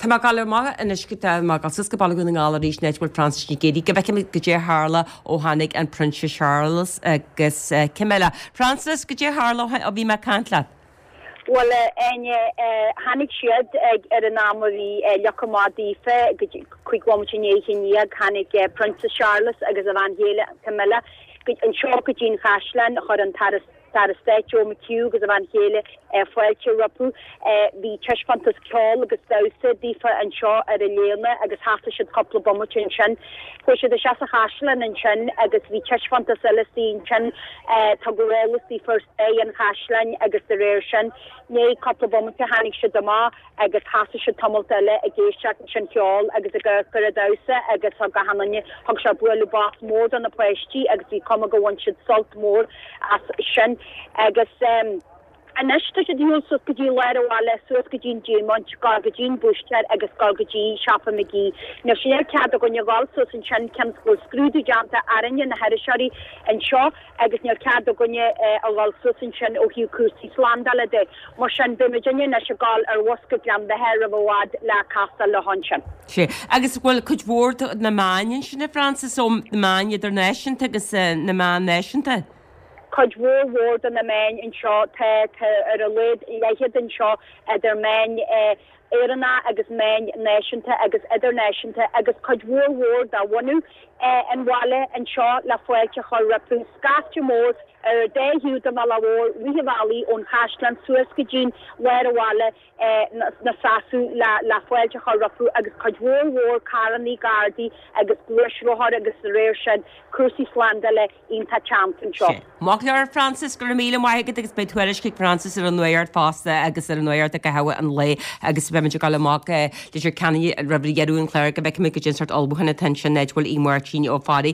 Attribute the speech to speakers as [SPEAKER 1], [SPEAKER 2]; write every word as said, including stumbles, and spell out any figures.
[SPEAKER 1] Tá má gal má iniscita má gal susca ball gona gála rís netbal Francis ní géí, go bheicim go dé hála ó Hannig an Princess Charles agus Camilla. Francis go dé hála a bhí me cantla.
[SPEAKER 2] Well, en hannig siad ar an amorí lechamádaífe chuighámnéhéníag hannig Princess Charles agus a bhain héile Camilla an seo go dín chaislein chu an taras tar stéitio McHugh agus a bhain héile foiilte rapu hí teisfantas ceáil agus dasa dífa an seo ar a léana agus háta siad coppla bomte an sin chu siad a seasa chaislein an sin agus bhí teisfantas eiletí sin tá go réiletí first é an chaislein agus de réir sin né coppla bomte hánig siad amá agus hása siad tamilta eile a géisteach an sin ceáil agus a gur a dasa agus a go hanne thug se buile bach mór an na pleisttí agus bhí com go bhain siad salt mór as sin agus um and nesta should you also could you let away so could you Jim on Gargajin Bushter agus Gargaji Shapa McGee now she had go your also in Chan Camp school screw the janta Aranya na Harishari and Shaw agus near cad go a also in Chan o Hugh Kursi Slandala de Moshan Bimajanya na Shagal or Waska Jam the hair of a wad la Casa La Honchan.
[SPEAKER 1] She agus well could word na man sin Francis om the man your nation agus na man nation te.
[SPEAKER 2] Could war ward an the men in shot te te ar a lid leiad in shot der men Erana agus men nation te agus other nation te agus could war ward da wonu en wale en shot la fuecha chorapu scat more er day hu de malawar we valley on Hashland Sueskajin where wale na sasu la la fuecha chorapu agus could war war Carani Gardi agus Bushro har agus Rershed Kursi Slandale in ta champion shot.
[SPEAKER 1] Mochler Francis go míle mai agus be tuiric Francis ar an nuir fásta agus ar an nuir a go haha an lei agus be gal amach leis canní a rabríúin chléir go bheith mé go ginsart albuchan attention netbhil í mar tíine ó fádaí.